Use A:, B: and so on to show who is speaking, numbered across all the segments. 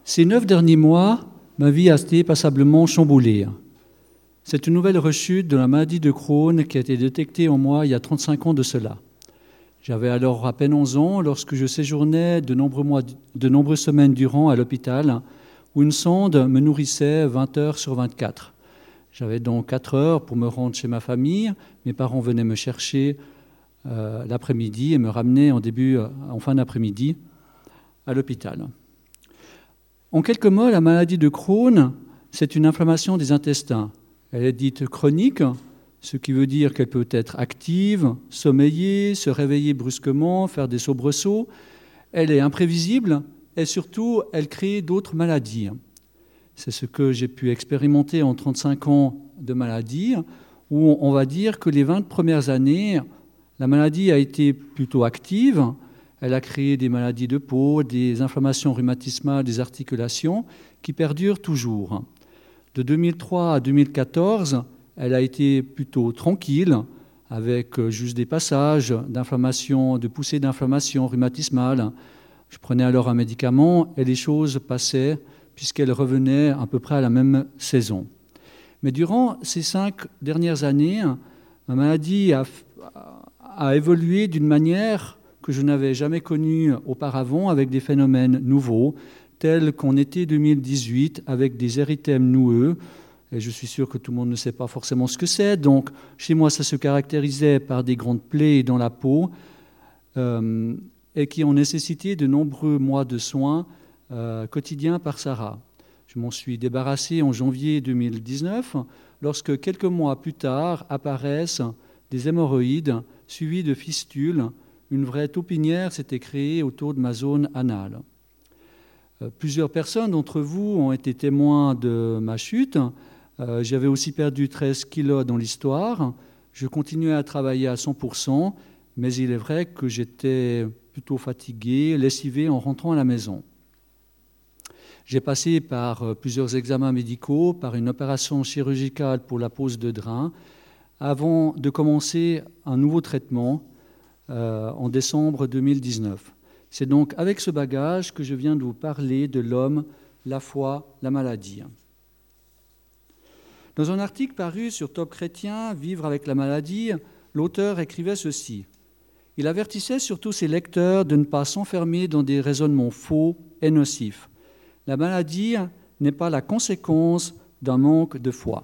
A: Ces 9 derniers mois, ma vie a été passablement chamboulée. C'est une nouvelle rechute de la maladie de Crohn qui a été détectée en moi il y a 35 ans de cela. J'avais alors à peine 11 ans lorsque je séjournais de nombreuses semaines durant à l'hôpital où une sonde me nourrissait 20 heures sur 24. J'avais donc 4 heures pour me rendre chez ma famille. Mes parents venaient me chercher l'après-midi et me ramenaient en fin d'après-midi à l'hôpital. En quelques mots, la maladie de Crohn, c'est une inflammation des intestins. Elle est dite chronique, ce qui veut dire qu'elle peut être active, sommeiller, se réveiller brusquement, faire des soubresauts. Elle est imprévisible et surtout, elle crée d'autres maladies. C'est ce que j'ai pu expérimenter en 35 ans de maladie, où on va dire que les 20 premières années, la maladie a été plutôt active. Elle a créé des maladies de peau, des inflammations rhumatismales, des articulations, qui perdurent toujours. De 2003 à 2014, elle a été plutôt tranquille, avec juste des passages d'inflammation, de poussées d'inflammation rhumatismale. Je prenais alors un médicament et les choses passaient, puisqu'elles revenaient à peu près à la même saison. Mais durant ces 5 dernières années, ma maladie a évolué d'une manière que je n'avais jamais connue auparavant, avec des phénomènes nouveaux, tels qu'en été 2018, avec des érythèmes noueux. Et je suis sûr que tout le monde ne sait pas forcément ce que c'est. Donc, chez moi, ça se caractérisait par des grandes plaies dans la peau et qui ont nécessité de nombreux mois de soins quotidiens par Sarah. Je m'en suis débarrassé en janvier 2019, lorsque quelques mois plus tard apparaissent des hémorroïdes suivis de fistules. Une vraie taupinière s'était créée autour de ma zone anale. Plusieurs personnes d'entre vous ont été témoins de ma chute. J'avais aussi perdu 13 kilos dans l'histoire. Je continuais à travailler à 100%, mais il est vrai que j'étais plutôt fatigué, lessivé en rentrant à la maison. J'ai passé par plusieurs examens médicaux, par une opération chirurgicale pour la pose de drain, avant de commencer un nouveau traitement en décembre 2019. C'est donc avec ce bagage que je viens de vous parler de l'homme, la foi, la maladie. Dans un article paru sur Top Chrétien, Vivre avec la maladie, l'auteur écrivait ceci. Il avertissait surtout ses lecteurs de ne pas s'enfermer dans des raisonnements faux et nocifs. La maladie n'est pas la conséquence d'un manque de foi.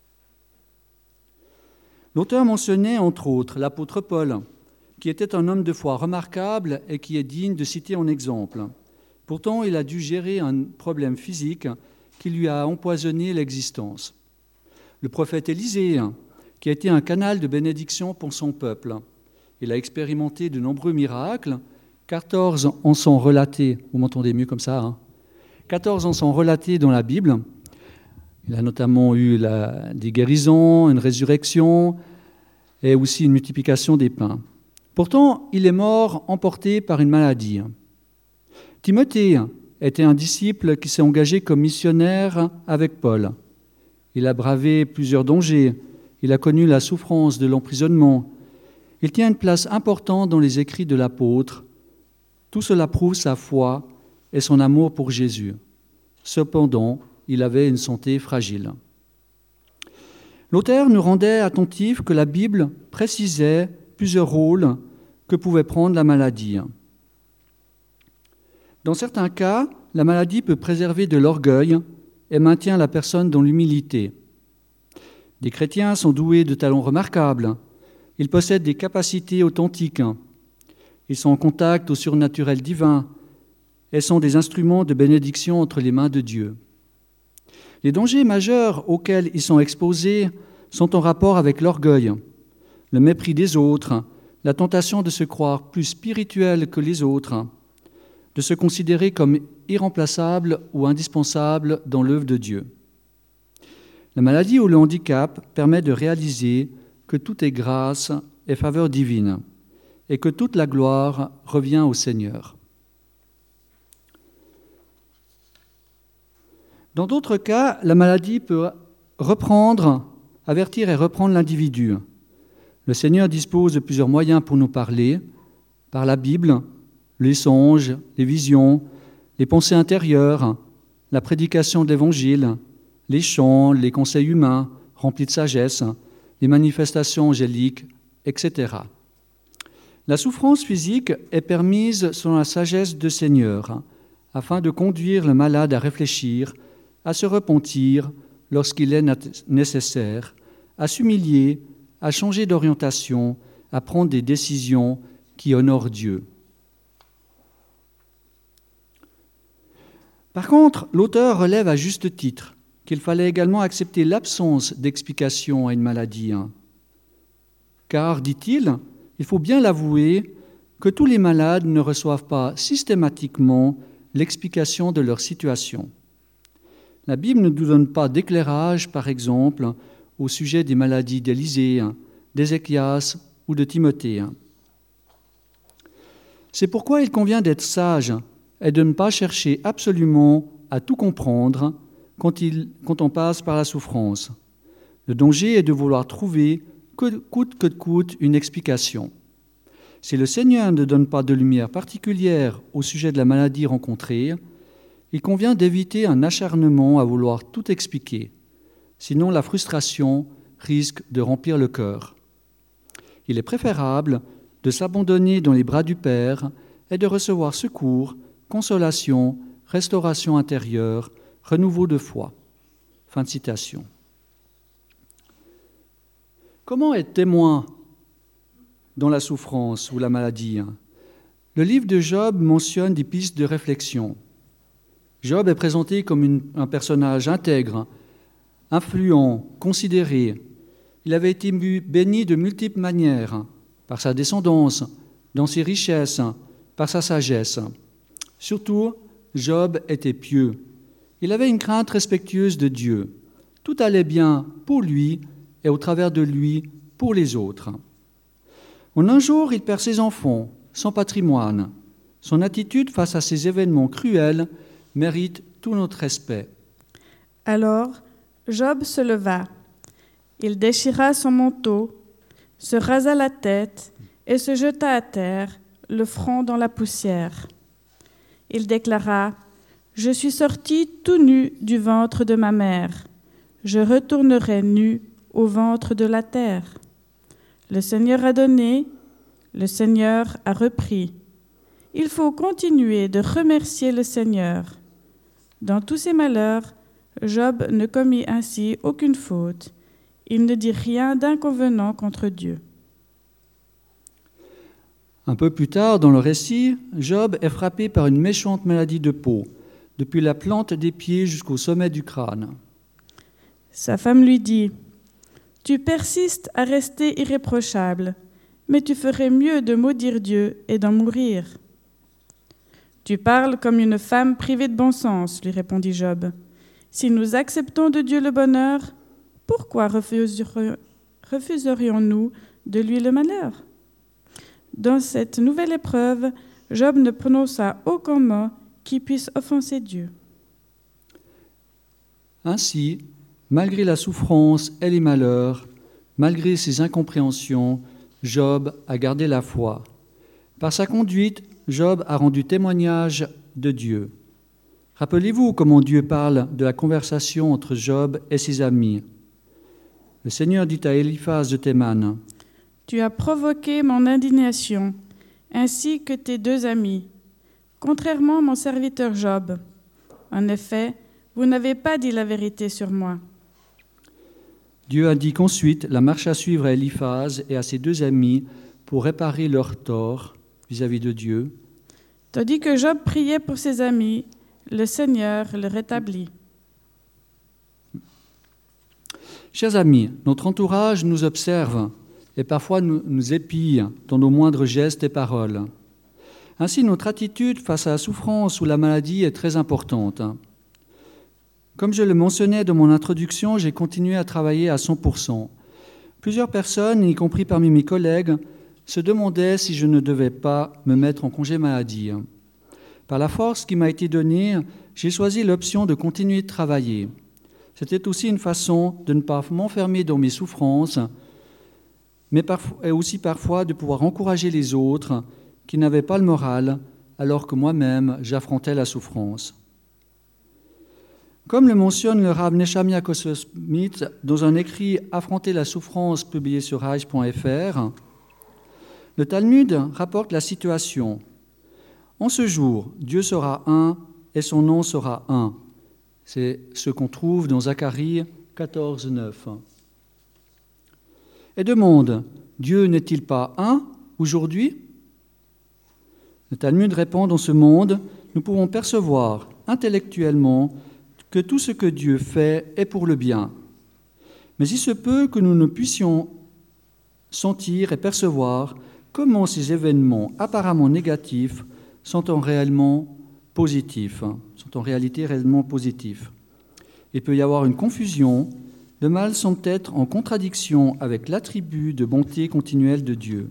A: L'auteur mentionnait entre autres l'apôtre Paul, qui était un homme de foi remarquable et qui est digne de citer en exemple. Pourtant, il a dû gérer un problème physique qui lui a empoisonné l'existence. Le prophète Élisée, qui a été un canal de bénédiction pour son peuple, il a expérimenté de nombreux miracles, 14 en sont relatés, vous m'entendez mieux comme ça, hein ? 14 en sont relatés dans la Bible. Il a notamment eu des guérisons, une résurrection et aussi une multiplication des pains. Pourtant, il est mort emporté par une maladie. Timothée était un disciple qui s'est engagé comme missionnaire avec Paul. Il a bravé plusieurs dangers. Il a connu la souffrance de l'emprisonnement. Il tient une place importante dans les écrits de l'apôtre. Tout cela prouve sa foi et son amour pour Jésus. Cependant, il avait une santé fragile. L'auteur nous rendait attentifs que la Bible précisait plusieurs rôles que pouvait prendre la maladie. Dans certains cas, la maladie peut préserver de l'orgueil et maintient la personne dans l'humilité. Des chrétiens sont doués de talents remarquables. Ils possèdent des capacités authentiques. Ils sont en contact au surnaturel divin et sont des instruments de bénédiction entre les mains de Dieu. Les dangers majeurs auxquels ils sont exposés sont en rapport avec l'orgueil, le mépris des autres, la tentation de se croire plus spirituel que les autres, de se considérer comme irremplaçable ou indispensable dans l'œuvre de Dieu. La maladie ou le handicap permet de réaliser que tout est grâce et faveur divine et que toute la gloire revient au Seigneur. Dans d'autres cas, la maladie peut avertir et reprendre l'individu. Le Seigneur dispose de plusieurs moyens pour nous parler, par la Bible, les songes, les visions, les pensées intérieures, la prédication de l'Évangile, les chants, les conseils humains remplis de sagesse, les manifestations angéliques, etc. La souffrance physique est permise selon la sagesse du Seigneur, afin de conduire le malade à réfléchir, à se repentir lorsqu'il est nécessaire, à s'humilier, à changer d'orientation, à prendre des décisions qui honorent Dieu. Par contre, l'auteur relève à juste titre qu'il fallait également accepter l'absence d'explication à une maladie. Car, dit-il, il faut bien l'avouer que tous les malades ne reçoivent pas systématiquement l'explication de leur situation. La Bible ne nous donne pas d'éclairage, par exemple, au sujet des maladies d'Élisée, d'Ézéchias ou de Timothée. C'est pourquoi il convient d'être sage et de ne pas chercher absolument à tout comprendre quand on passe par la souffrance. Le danger est de vouloir trouver, coûte que coûte, une explication. Si le Seigneur ne donne pas de lumière particulière au sujet de la maladie rencontrée, il convient d'éviter un acharnement à vouloir tout expliquer. Sinon, la frustration risque de remplir le cœur. Il est préférable de s'abandonner dans les bras du Père et de recevoir secours, consolation, restauration intérieure, renouveau de foi. Fin de citation. Comment être témoin dans la souffrance ou la maladie? Le livre de Job mentionne des pistes de réflexion. Job est présenté comme un personnage intègre, influent, considéré. Il avait été béni de multiples manières, par sa descendance, dans ses richesses, par sa sagesse. Surtout, Job était pieux. Il avait une crainte respectueuse de Dieu. Tout allait bien pour lui et au travers de lui pour les autres. En un jour, il perd ses enfants, son patrimoine. Son attitude face à ces événements cruels mérite tout notre respect.
B: Alors, Job se leva. Il déchira son manteau, se rasa la tête et se jeta à terre, le front dans la poussière. Il déclara : « Je suis sorti tout nu du ventre de ma mère. Je retournerai nu au ventre de la terre. Le Seigneur a donné, le Seigneur a repris. Il faut continuer de remercier le Seigneur. Dans tous ses malheurs, Job ne commit ainsi aucune faute. Il ne dit rien d'inconvenant contre Dieu. »
A: Un peu plus tard dans le récit, Job est frappé par une méchante maladie de peau, depuis la plante des pieds jusqu'au sommet du crâne.
B: Sa femme lui dit : « Tu persistes à rester irréprochable, mais tu ferais mieux de maudire Dieu et d'en mourir. » « Tu parles comme une femme privée de bon sens, lui répondit Job. Si nous acceptons de Dieu le bonheur, pourquoi refuserions-nous de lui le malheur ? Dans cette nouvelle épreuve, Job ne prononça aucun mot qui puisse offenser Dieu.
A: Ainsi, malgré la souffrance et les malheurs, malgré ses incompréhensions, Job a gardé la foi. Par sa conduite, Job a rendu témoignage de Dieu. Rappelez-vous comment Dieu parle de la conversation entre Job et ses amis. Le Seigneur dit à Éliphaz de Théman : «
B: Tu as provoqué mon indignation, ainsi que tes deux amis, contrairement à mon serviteur Job. En effet, vous n'avez pas dit la vérité sur moi. »
A: Dieu indique ensuite la marche à suivre à Éliphaz et à ses deux amis pour réparer leurs torts vis-à-vis de Dieu.
B: Tandis que Job priait pour ses amis, le Seigneur le rétablit.
A: Chers amis, notre entourage nous observe et parfois nous épie dans nos moindres gestes et paroles. Ainsi, notre attitude face à la souffrance ou la maladie est très importante. Comme je le mentionnais dans mon introduction, j'ai continué à travailler à 100%. Plusieurs personnes, y compris parmi mes collègues, se demandaient si je ne devais pas me mettre en congé maladie. Par la force qui m'a été donnée, j'ai choisi l'option de continuer de travailler. C'était aussi une façon de ne pas m'enfermer dans mes souffrances, mais aussi parfois de pouvoir encourager les autres qui n'avaient pas le moral, alors que moi-même j'affrontais la souffrance. Comme le mentionne le Rav Nechemia Kosser-Smith dans un écrit « Affronter la souffrance » publié sur Reich.fr, le Talmud rapporte la situation. En ce jour, Dieu sera un et son nom sera un. C'est ce qu'on trouve dans Zacharie 14, 9. Et demande, Dieu n'est-il pas un aujourd'hui? Le Talmud répond, dans ce monde, nous pouvons percevoir intellectuellement que tout ce que Dieu fait est pour le bien. Mais il se peut que nous ne puissions sentir et percevoir comment ces événements apparemment négatifs sont en réalité réellement positifs. Il peut y avoir une confusion. Le mal semble être en contradiction avec l'attribut de bonté continuelle de Dieu.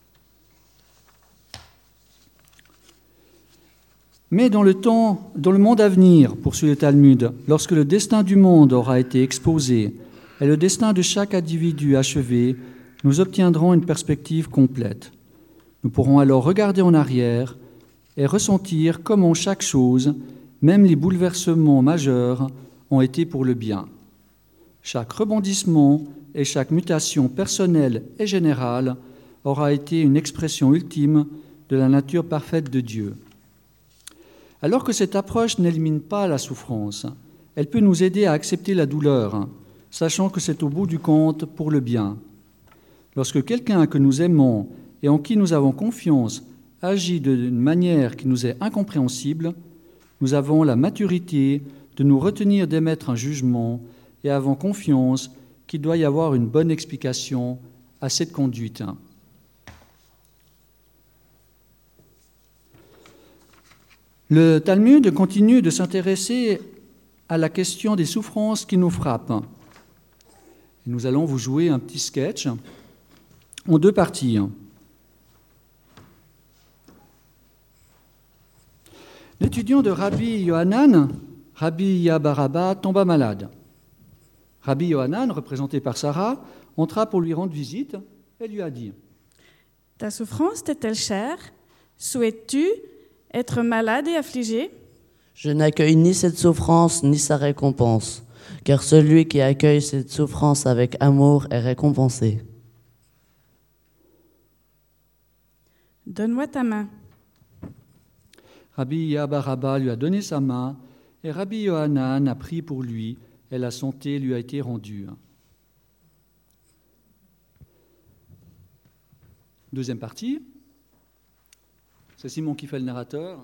A: Mais dans le monde à venir, poursuit le Talmud, lorsque le destin du monde aura été exposé et le destin de chaque individu achevé, nous obtiendrons une perspective complète. Nous pourrons alors regarder en arrière et ressentir comment chaque chose, même les bouleversements majeurs, ont été pour le bien. Chaque rebondissement et chaque mutation personnelle et générale aura été une expression ultime de la nature parfaite de Dieu. Alors que cette approche n'élimine pas la souffrance, elle peut nous aider à accepter la douleur, sachant que c'est au bout du compte pour le bien. Lorsque quelqu'un que nous aimons et en qui nous avons confiance agit d'une manière qui nous est incompréhensible, nous avons la maturité de nous retenir d'émettre un jugement et avons confiance qu'il doit y avoir une bonne explication à cette conduite. Le Talmud continue de s'intéresser à la question des souffrances qui nous frappent. Et nous allons vous jouer un petit sketch en deux parties. L'étudiant de Rabbi Yohanan, Rabbi Yabaraba, tomba malade. Rabbi Yohanan, représenté par Sarah, entra pour lui rendre visite et lui a dit «
B: Ta souffrance t'est-elle chère? Souhaites-tu être malade et affligé?
C: Je n'accueille ni cette souffrance ni sa récompense, car celui qui accueille cette souffrance avec amour est récompensé.
B: Donne-moi ta main. »
A: Rabbi Yabaraba lui a donné sa main et Rabbi Yohanan a prié pour lui et la santé lui a été rendue. Deuxième partie. C'est Simon qui fait le narrateur.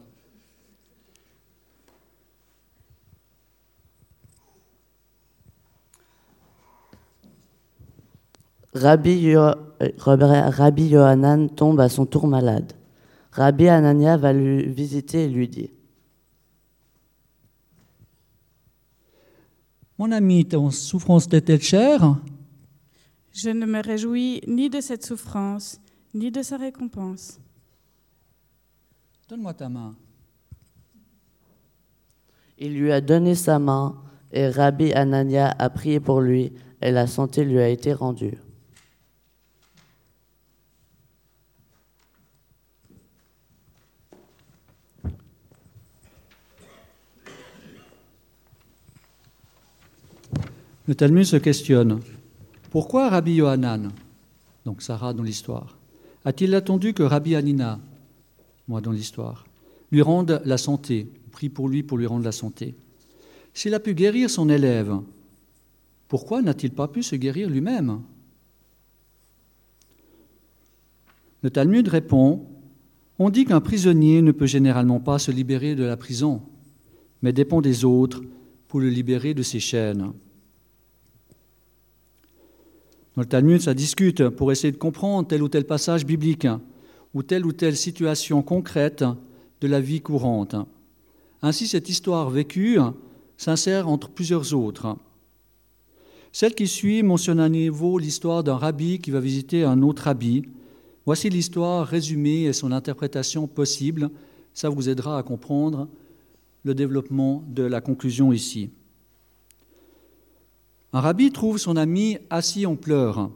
C: Rabbi Yohanan tombe à son tour malade. Rabbi Anania va lui visiter et lui dit
A: « Mon ami, ton souffrance t'est-elle chère?
B: Je ne me réjouis ni de cette souffrance, ni de sa récompense.
A: Donne-moi ta main. »
C: Il lui a donné sa main et Rabbi Anania a prié pour lui et la santé lui a été rendue.
A: Le Talmud se questionne. Pourquoi Rabbi Yohanan, donc Sarah dans l'histoire, a-t-il attendu que Rabbi Hanina, moi dans l'histoire, lui rende la santé, prie pour lui rendre la santé? S'il a pu guérir son élève, pourquoi n'a-t-il pas pu se guérir lui-même? Le Talmud répond, on dit qu'un prisonnier ne peut généralement pas se libérer de la prison, mais dépend des autres pour le libérer de ses chaînes. Dans le Talmud, ça discute pour essayer de comprendre tel ou tel passage biblique ou telle situation concrète de la vie courante. Ainsi, cette histoire vécue s'insère entre plusieurs autres. Celle qui suit mentionne à nouveau l'histoire d'un rabbi qui va visiter un autre rabbi. Voici l'histoire résumée et son interprétation possible. Ça vous aidera à comprendre le développement de la conclusion ici. Un rabbi trouve son ami assis en pleurs.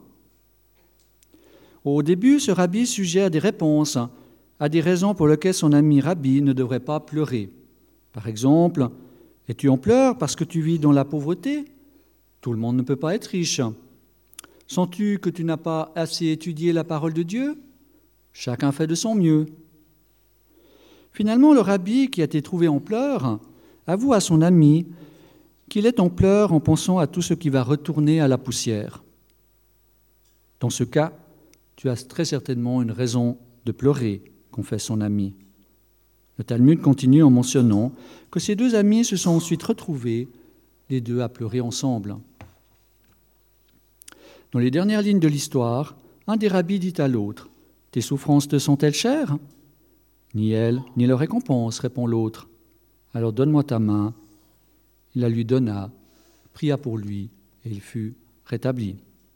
A: Au début, ce rabbi suggère des réponses à des raisons pour lesquelles son ami rabbi ne devrait pas pleurer. Par exemple, « Es-tu en pleurs parce que tu vis dans la pauvreté? Tout le monde ne peut pas être riche. Sens-tu que tu n'as pas assez étudié la parole de Dieu? Chacun fait de son mieux. Finalement, le rabbi qui a été trouvé en pleurs avoue à son ami qu'il est en pleurs en pensant à tout ce qui va retourner à la poussière. Dans ce cas, tu as très certainement une raison de pleurer, confesse son ami. Le Talmud continue en mentionnant que ces deux amis se sont ensuite retrouvés, les deux à pleurer ensemble. Dans les dernières lignes de l'histoire, un des rabbis dit à l'autre « Tes souffrances te sont-elles chères ?» « Ni elles, ni leur récompense, répond l'autre. Alors donne-moi ta main. Il la lui donna, pria pour lui, et il fut rétabli.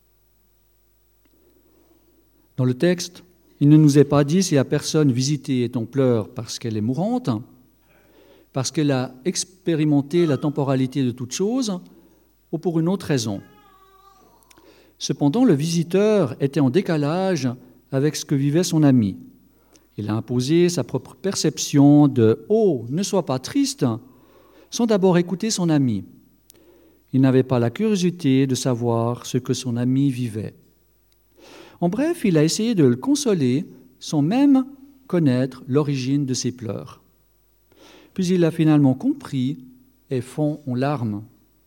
A: Dans le texte, il ne nous est pas dit si la personne visitée est en pleurs parce qu'elle est mourante, parce qu'elle a expérimenté la temporalité de toute chose, ou pour une autre raison. Cependant, le visiteur était en décalage avec ce que vivait son ami. Il a imposé sa propre perception de « Oh, ne sois pas triste !» sans d'abord écouter son ami. Il n'avait pas la curiosité de savoir ce que son ami vivait. En bref, il a essayé de le consoler sans même connaître l'origine de ses pleurs. Puis il a finalement compris et fond en larmes.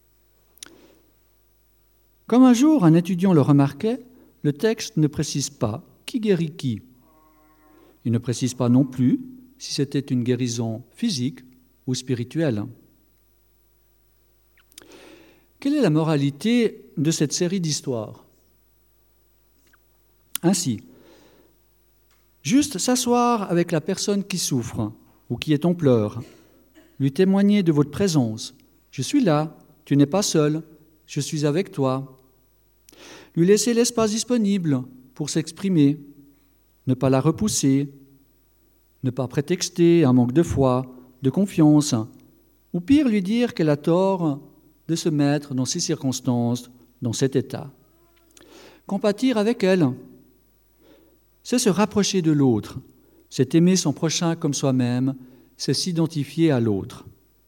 A: Comme un jour un étudiant le remarquait, le texte ne précise pas qui guérit qui. Il ne précise pas non plus si c'était une guérison physique ou spirituelle. Quelle est la moralité de cette série d'histoires? Ainsi, juste s'asseoir avec la personne qui souffre ou qui est en pleurs, lui témoigner de votre présence. Je suis là, tu n'es pas seul, je suis avec toi. Lui laisser l'espace disponible pour s'exprimer, ne pas la repousser, ne pas prétexter un manque de foi, de confiance, ou pire lui dire qu'elle a tort de se mettre dans ces circonstances, dans cet état. Compatir avec elle, c'est se rapprocher de l'autre, c'est aimer son prochain comme soi-même, c'est s'identifier à l'autre.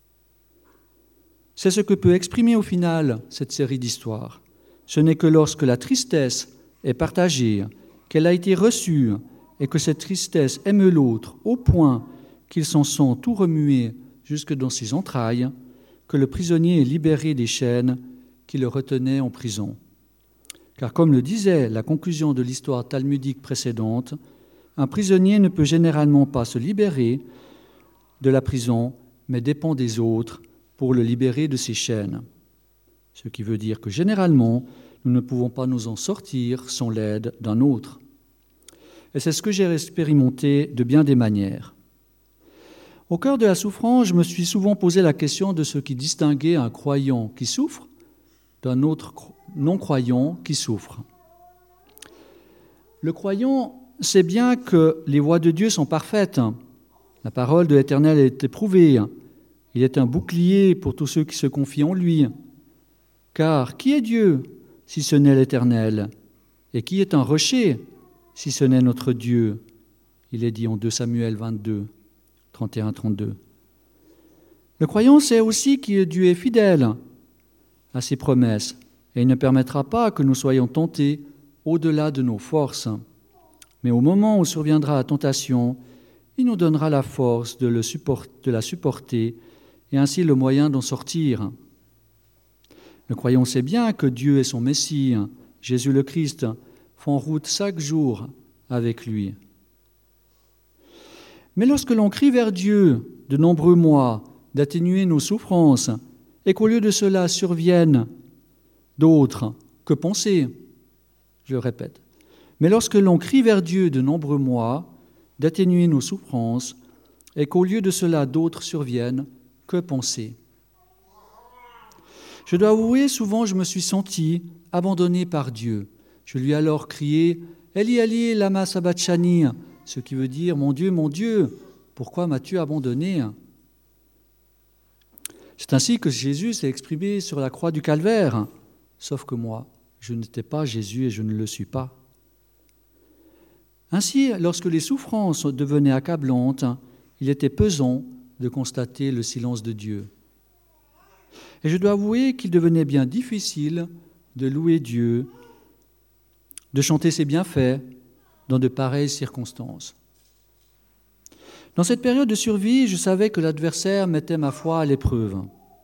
A: C'est ce que peut exprimer au final cette série d'histoires. Ce n'est que lorsque la tristesse est partagée, qu'elle a été reçue et que cette tristesse aime l'autre au point qu'il s'en sent tout remué jusque dans ses entrailles, que le prisonnier est libéré des chaînes qui le retenaient en prison. Car comme le disait la conclusion de l'histoire talmudique précédente, un prisonnier ne peut généralement pas se libérer de la prison, mais dépend des autres pour le libérer de ses chaînes. Ce qui veut dire que généralement, nous ne pouvons pas nous en sortir sans l'aide d'un autre. Et c'est ce que j'ai expérimenté de bien des manières. Au cœur de la souffrance, je me suis souvent posé la question de ce qui distinguait un croyant qui souffre d'un autre non-croyant qui souffre. Le croyant sait bien que les voies de Dieu sont parfaites. La parole de l'Éternel est éprouvée. Il est un bouclier pour tous ceux qui se confient en lui. Car qui est Dieu si ce n'est l'Éternel? Et qui est un rocher si ce n'est notre Dieu? Il est dit en 2 Samuel 22, 31-32. Le croyant sait aussi que Dieu est fidèle à ses promesses et il ne permettra pas que nous soyons tentés au-delà de nos forces. Mais au moment où surviendra la tentation, il nous donnera la force de la supporter et ainsi le moyen d'en sortir. Le croyant sait bien que Dieu et son Messie, Jésus le Christ, font route chaque jour avec lui. Mais lorsque l'on crie vers Dieu de nombreux mois d'atténuer nos souffrances et qu'au lieu de cela surviennent d'autres, que penser? Je le répète. Mais lorsque l'on crie vers Dieu de nombreux mois d'atténuer nos souffrances et qu'au lieu de cela d'autres surviennent, que penser? Je dois avouer, souvent je me suis senti abandonné par Dieu. Je lui ai alors crié « Eli, Eli, lama sabachthani », ce qui veut dire « Mon Dieu, pourquoi m'as-tu abandonné ?» C'est ainsi que Jésus s'est exprimé sur la croix du Calvaire. Sauf que moi, je n'étais pas Jésus et je ne le suis pas. Ainsi, lorsque les souffrances devenaient accablantes, il était pesant de constater le silence de Dieu. Et je dois avouer qu'il devenait bien difficile de louer Dieu, de chanter ses bienfaits dans de pareilles circonstances. Dans cette période de survie, je savais que l'adversaire mettait ma foi à l'épreuve.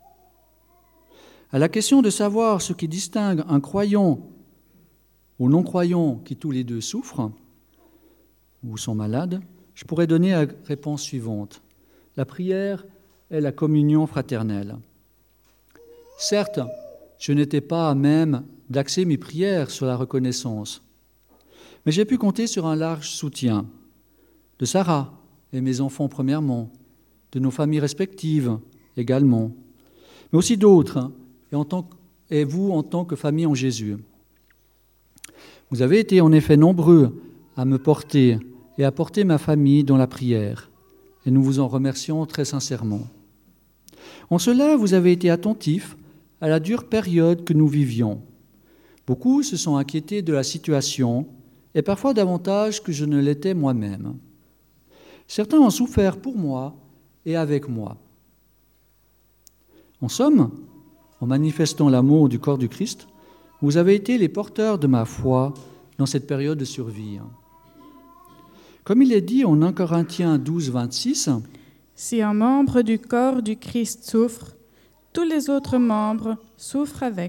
A: À la question de savoir ce qui distingue un croyant ou non-croyant qui tous les deux souffrent ou sont malades, je pourrais donner la réponse suivante. La prière est la communion fraternelle. Certes, je n'étais pas à même d'axer mes prières sur la reconnaissance, mais j'ai pu compter sur un large soutien de Sarah et mes enfants premièrement, de nos familles respectives également, mais aussi d'autres, et vous en tant que famille en Jésus. Vous avez été en effet nombreux à me porter et à porter ma famille dans la prière, et nous vous en remercions très sincèrement. En cela, vous avez été attentifs à la dure période que nous vivions. Beaucoup se sont inquiétés de la situation, et parfois davantage que je ne l'étais moi-même. Certains ont souffert pour moi et avec moi. En somme, en manifestant l'amour du corps du Christ, vous avez été les porteurs de ma foi dans cette période de survie. Comme il est dit en 1 Corinthiens 12, 26, «
B: Si un membre du corps du Christ souffre, tous les autres membres souffrent avec. »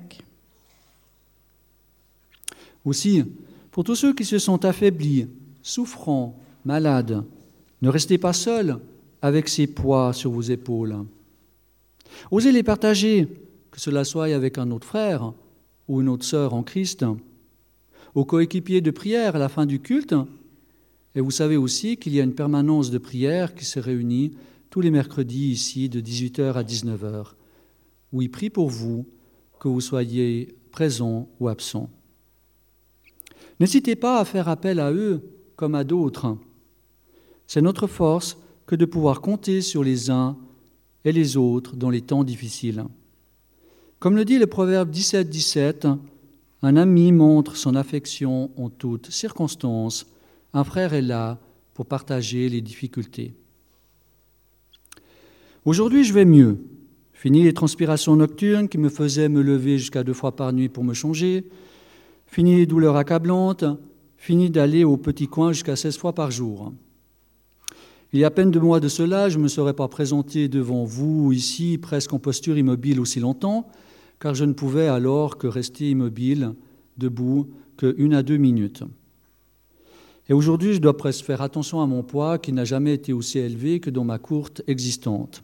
A: Aussi, pour tous ceux qui se sont affaiblis, souffrants, malades, ne restez pas seuls avec ces poids sur vos épaules. Osez les partager, que cela soit avec un autre frère ou une autre sœur en Christ, aux coéquipiers de prière à la fin du culte. Et vous savez aussi qu'il y a une permanence de prière qui se réunit tous les mercredis ici de 18h à 19h, où ils prient pour vous, que vous soyez présents ou absents. N'hésitez pas à faire appel à eux comme à d'autres. C'est notre force que de pouvoir compter sur les uns et les autres dans les temps difficiles. Comme le dit le proverbe 17, 17, un ami montre son affection en toutes circonstances. Un frère est là pour partager les difficultés. Aujourd'hui, je vais mieux. Fini les transpirations nocturnes qui me faisaient me lever jusqu'à 2 fois par nuit pour me changer. Fini les douleurs accablantes. Fini d'aller au petit coin jusqu'à 16 fois par jour. Il y a à peine 2 mois de cela, je ne me serais pas présenté devant vous ici, presque en posture immobile aussi longtemps, car je ne pouvais alors que rester immobile, debout, que 1 à 2 minutes. Et aujourd'hui, je dois presque faire attention à mon poids qui n'a jamais été aussi élevé que dans ma courte existence.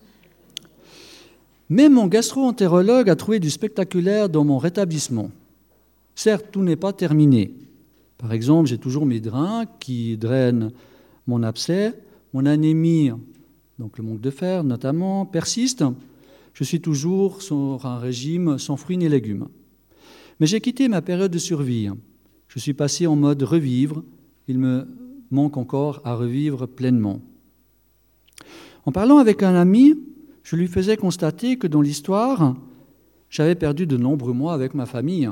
A: Mais mon gastro-entérologue a trouvé du spectaculaire dans mon rétablissement. Certes, tout n'est pas terminé. Par exemple, j'ai toujours mes drains qui drainent mon abcès, mon anémie, donc le manque de fer notamment, persiste. Je suis toujours sur un régime sans fruits ni légumes. Mais j'ai quitté ma période de survie. Je suis passé en mode revivre. Il me manque encore à revivre pleinement. En parlant avec un ami, je lui faisais constater que dans l'histoire, j'avais perdu de nombreux mois avec ma famille.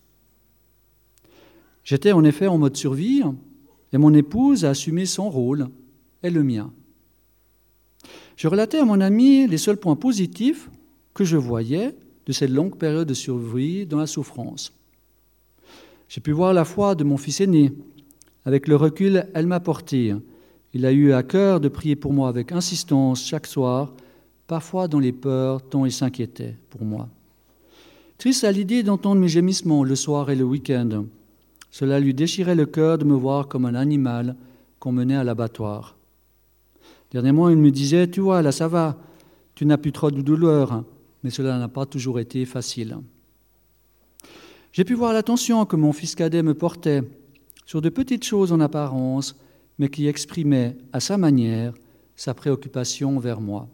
A: J'étais en effet en mode survie et mon épouse a assumé son rôle et le mien. Je relatais à mon ami les seuls points positifs que je voyais de cette longue période de survie dans la souffrance. J'ai pu voir la foi de mon fils aîné. Avec le recul, elle m'a porté. Il a eu à cœur de prier pour moi avec insistance chaque soir, parfois dans les peurs, tant il s'inquiétait pour moi. Triste à l'idée d'entendre mes gémissements le soir et le week-end. Cela lui déchirait le cœur de me voir comme un animal qu'on menait à l'abattoir. Dernièrement, il me disait « Tu vois, là, ça va, tu n'as plus trop de douleur, mais cela n'a pas toujours été facile. » J'ai pu voir l'attention que mon fils cadet me portait sur de petites choses en apparence, mais qui exprimaient à sa manière sa préoccupation vers moi.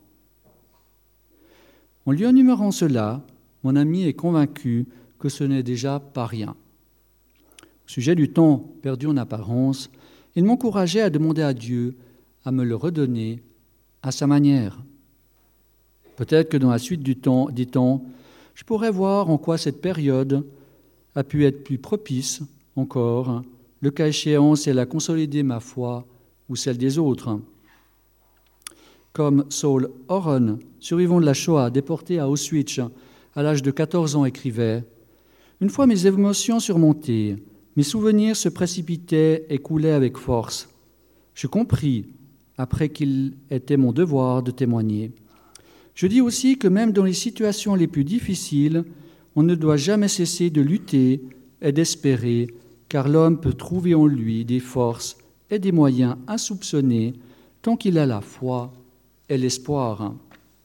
A: En lui énumérant cela, mon ami est convaincu que ce n'est déjà pas rien. Au sujet du temps perdu en apparence, il m'encourageait à demander à Dieu à me le redonner à sa manière. Peut-être que dans la suite des temps, je pourrais voir en quoi cette période a pu être plus propice encore, le cas échéant, c'est à consolider ma foi ou celle des autres. comme Saul Oren, survivant de la Shoah, déporté à Auschwitz à l'âge de 14 ans, écrivait « Une fois mes émotions surmontées, mes souvenirs se précipitaient et coulaient avec force. Je compris, après qu'il était mon devoir de témoigner. Je dis aussi que même dans les situations les plus difficiles, on ne doit jamais cesser de lutter et d'espérer, car l'homme peut trouver en lui des forces et des moyens insoupçonnés tant qu'il a la foi et l'espoir. »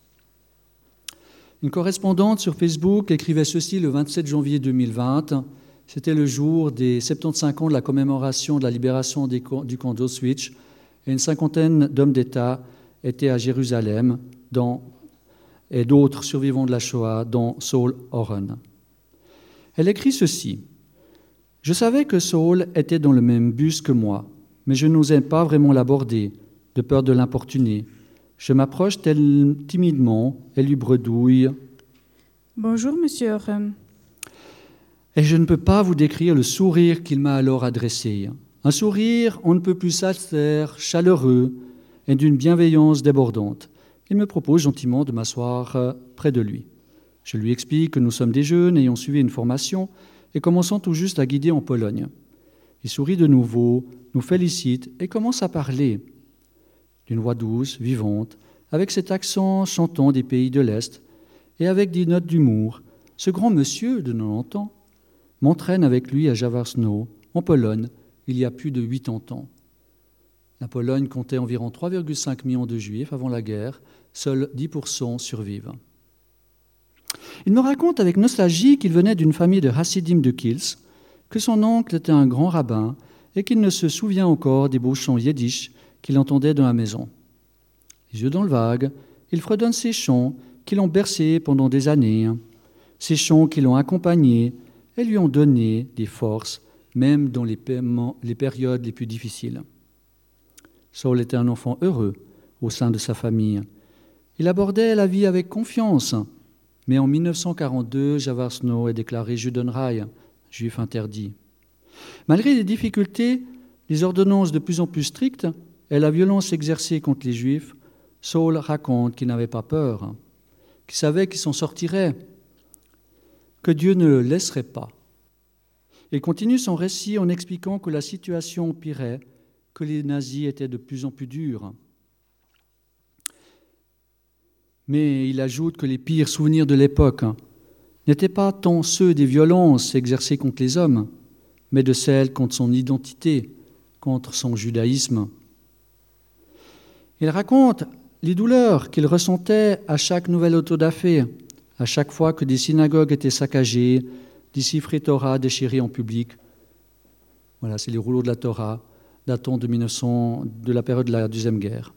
A: Une correspondante sur Facebook écrivait ceci le 27 janvier 2020. C'était le jour des 75 ans de la commémoration de la libération du camp d'Auschwitz, et une cinquantaine d'hommes d'État étaient à Jérusalem, et d'autres survivants de la Shoah, dont Saul Oren. Elle écrit ceci. « Je savais que Saul était dans le même bus que moi, mais je n'osais pas vraiment l'aborder, de peur de l'importuner. Je m'approche timidement et lui bredouille. «
B: Bonjour, monsieur Oren. »
A: Et je ne peux pas vous décrire le sourire qu'il m'a alors adressé. Un sourire on ne peut plus sincère, chaleureux et d'une bienveillance débordante. Il me propose gentiment de m'asseoir près de lui. Je lui explique que nous sommes des jeunes ayant suivi une formation et commençant tout juste à guider en Pologne. Il sourit de nouveau, nous félicite et commence à parler. D'une voix douce, vivante, avec cet accent chantant des pays de l'Est et avec des notes d'humour, ce grand monsieur de 90 ans m'entraîne avec lui à Jaworzno, en Pologne, il y a plus de 80 ans. La Pologne comptait environ 3,5 millions de Juifs avant la guerre, seuls 10% survivent. Il me raconte avec nostalgie qu'il venait d'une famille de Hassidim de Kielce, que son oncle était un grand rabbin et qu'il ne se souvient encore des beaux chants yiddish qu'il entendait dans la maison. Les yeux dans le vague, il fredonne ces chants qui l'ont bercé pendant des années, ces chants qui l'ont accompagné et lui ont donné des forces, même dans les périodes les plus difficiles. Saul était un enfant heureux au sein de sa famille. Il abordait la vie avec confiance, mais en 1942, Jaworzno est déclaré Judenrein, juif interdit. Malgré les difficultés, les ordonnances de plus en plus strictes et la violence exercée contre les Juifs, Saul raconte qu'il n'avait pas peur, qu'il savait qu'il s'en sortirait, que Dieu ne le laisserait pas. Il continue son récit en expliquant que la situation empirait, que les nazis étaient de plus en plus durs. Mais il ajoute que les pires souvenirs de l'époque n'étaient pas tant ceux des violences exercées contre les hommes, mais de celles contre son identité, contre son judaïsme. Il raconte les douleurs qu'il ressentait à chaque nouvelle autodafé, à chaque fois que des synagogues étaient saccagées, des siffrés Torah déchirés en public. Voilà, c'est les rouleaux de la Torah, datant de la période de la Deuxième Guerre.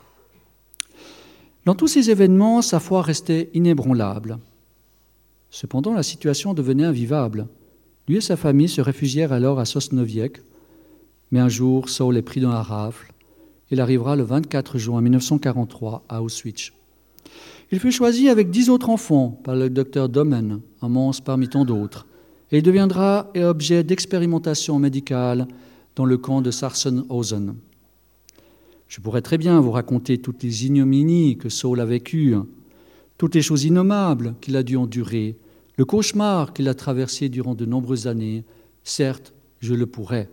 A: Dans tous ces événements, sa foi restait inébranlable. Cependant, la situation devenait invivable. Lui et sa famille se réfugièrent alors à Sosnowiec, mais un jour, Saul est pris dans la rafle. Il arrivera le 24 juin 1943 à Auschwitz. Il fut choisi avec 10 autres enfants par le docteur Domen, un monstre parmi tant d'autres, et il deviendra objet d'expérimentation médicale dans le camp de Sachsenhausen. Je pourrais très bien vous raconter toutes les ignominies que Saul a vécues, toutes les choses innommables qu'il a dû endurer, le cauchemar qu'il a traversé durant de nombreuses années. Certes, je le pourrais.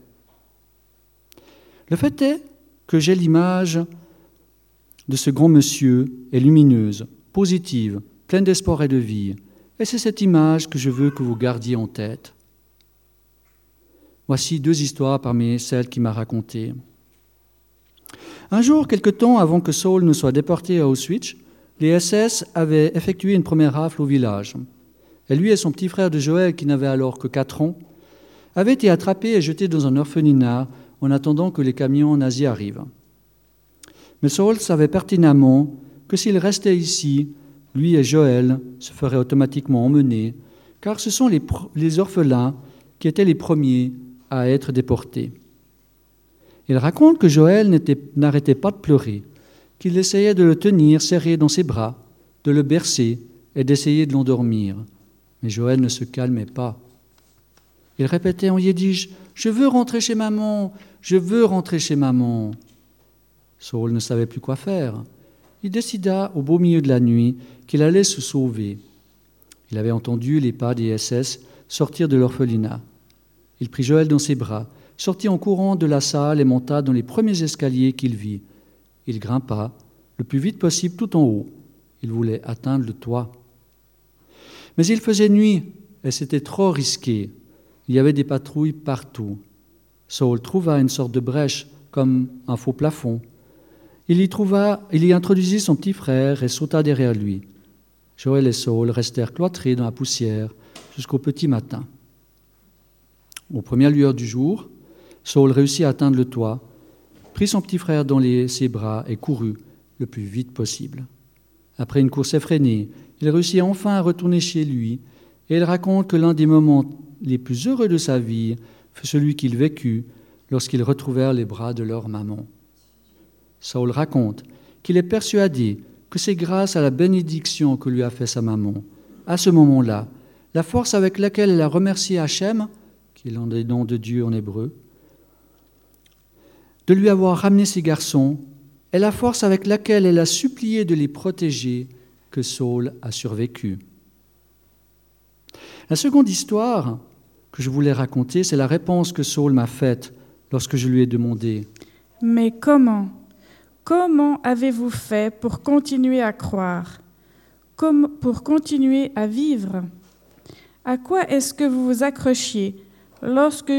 A: Le fait est que j'ai l'image de ce grand monsieur est lumineuse, positive, pleine d'espoir et de vie. Et c'est cette image que je veux que vous gardiez en tête. Voici 2 histoires parmi celles qu'il m'a racontées. Un jour, quelque temps avant que Saul ne soit déporté à Auschwitz, les SS avaient effectué une première rafle au village. Et lui et son petit frère de Joël, qui n'avait alors que 4 ans, avaient été attrapés et jetés dans un orphelinat en attendant que les camions nazis arrivent. Mais Saul savait pertinemment que s'il restait ici, lui et Joël se feraient automatiquement emmener, car ce sont les orphelins qui étaient les premiers à être déportés. Il raconte que Joël n'arrêtait pas de pleurer, qu'il essayait de le tenir serré dans ses bras, de le bercer et d'essayer de l'endormir. Mais Joël ne se calmait pas. Il répétait en yiddish « Je veux rentrer chez maman, je veux rentrer chez maman ». Saul ne savait plus quoi faire. il décida au beau milieu de la nuit qu'il allait se sauver. Il avait entendu les pas des SS sortir de l'orphelinat. Il prit Joël dans ses bras, sortit en courant de la salle et monta dans les premiers escaliers qu'il vit. Il grimpa le plus vite possible tout en haut. Il voulait atteindre le toit. Mais il faisait nuit et c'était trop risqué. Il y avait des patrouilles partout. Saul trouva une sorte de brèche, comme un faux plafond. Il y introduisit son petit frère et sauta derrière lui. Joël et Saul restèrent cloîtrés dans la poussière jusqu'au petit matin. Aux premières lueurs du jour, Saul réussit à atteindre le toit, prit son petit frère dans ses bras et courut le plus vite possible. Après une course effrénée, il réussit enfin à retourner chez lui et il raconte que l'un des moments les plus heureux de sa vie fut celui qu'il vécut lorsqu'ils retrouvèrent les bras de leur maman. Saul raconte qu'il est persuadé que c'est grâce à la bénédiction que lui a fait sa maman. À ce moment-là, la force avec laquelle elle a remercié Hachem, qui est l'un des noms de Dieu en hébreu, de lui avoir ramené ses garçons, et la force avec laquelle elle a supplié de les protéger, que Saul a survécu. La seconde histoire que je voulais raconter, c'est la réponse que Saul m'a faite lorsque je lui ai demandé «
B: Mais comment avez-vous fait pour continuer à croire, pour continuer à vivre? À quoi est-ce que vous vous accrochiez lorsque,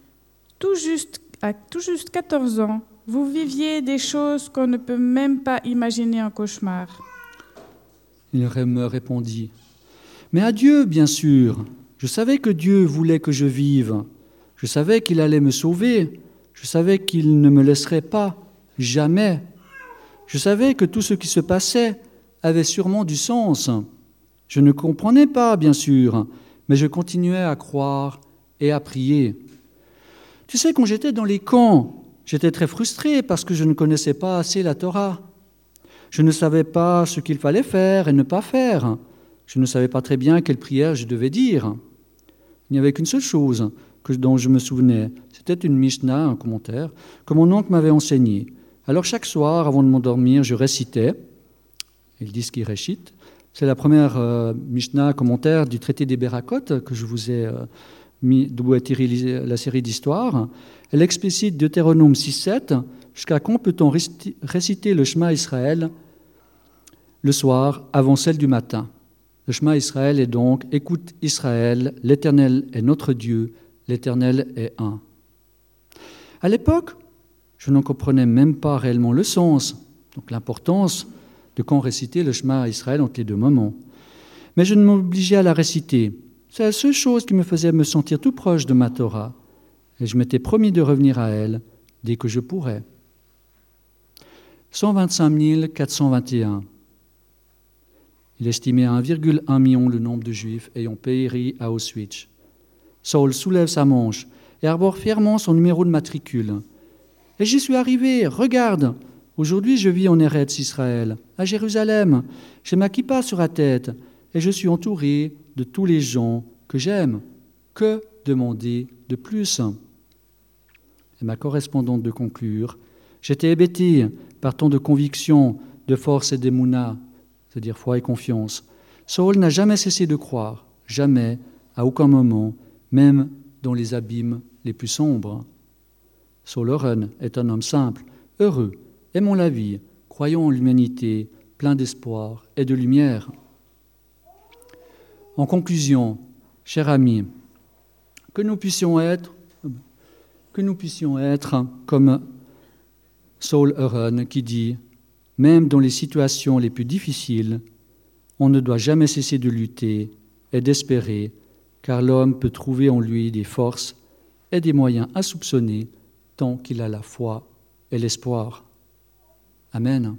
B: à tout juste 14 ans, vous viviez des choses qu'on ne peut même pas imaginer en cauchemar? »
A: Il me répondit « Mais à Dieu, bien sûr. Je savais que Dieu voulait que je vive. Je savais qu'il allait me sauver. Je savais qu'il ne me laisserait pas. Jamais. Je savais que tout ce qui se passait avait sûrement du sens. Je ne comprenais pas, bien sûr, mais je continuais à croire et à prier. Tu sais, quand j'étais dans les camps, j'étais très frustré parce que je ne connaissais pas assez la Torah. Je ne savais pas ce qu'il fallait faire et ne pas faire. Je ne savais pas très bien quelle prière je devais dire. Il n'y avait qu'une seule chose dont je me souvenais. C'était une Mishnah, un commentaire, que mon oncle m'avait enseigné. Alors chaque soir, avant de m'endormir, je récitais. Ils disent qu'il récite. C'est la première Mishnah, commentaire du traité des Berakot que je vous ai mis, d'où est tirée la série d'histoires. Elle explicite Deutéronome 6.7. Jusqu'à quand peut-on réciter le Shema Israël le soir avant celle du matin? Le Shema Israël est donc « Écoute Israël, l'Éternel est notre Dieu, l'Éternel est un ». À l'époque, je n'en comprenais même pas réellement le sens, donc l'importance de quand réciter le Shema Israël entre les deux moments. Mais je ne m'obligeais à la réciter. C'est la seule chose qui me faisait me sentir tout proche de ma Torah. Et je m'étais promis de revenir à elle dès que je pourrais. 125 421. Il estimait à 1,1 million le nombre de Juifs ayant péri à Auschwitz. Saul soulève sa manche et arbore fièrement son numéro de matricule. « Et j'y suis arrivé, regarde, aujourd'hui je vis en Eretz Israël, à Jérusalem. J'ai ma kippa sur la tête et je suis entouré de tous les gens que j'aime. Que demander de plus ?» Et ma correspondante de conclure, « J'étais hébété par tant de conviction, de force et d'émouna, c'est-à-dire foi et confiance. Saul n'a jamais cessé de croire, jamais, à aucun moment, même dans les abîmes les plus sombres. Saul Oren est un homme simple, heureux, aimant la vie, croyant en l'humanité, plein d'espoir et de lumière. En conclusion, chers amis, que nous puissions être comme Saul Oren qui dit « Même dans les situations les plus difficiles, on ne doit jamais cesser de lutter et d'espérer, car l'homme peut trouver en lui des forces et des moyens insoupçonnés tant qu'il a la foi et l'espoir. » Amen.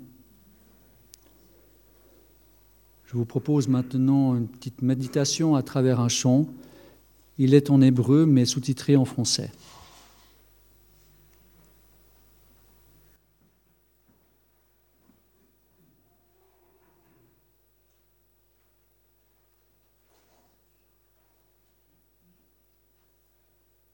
A: Je vous propose maintenant une petite méditation à travers un chant. Il est en hébreu, mais sous-titré en français.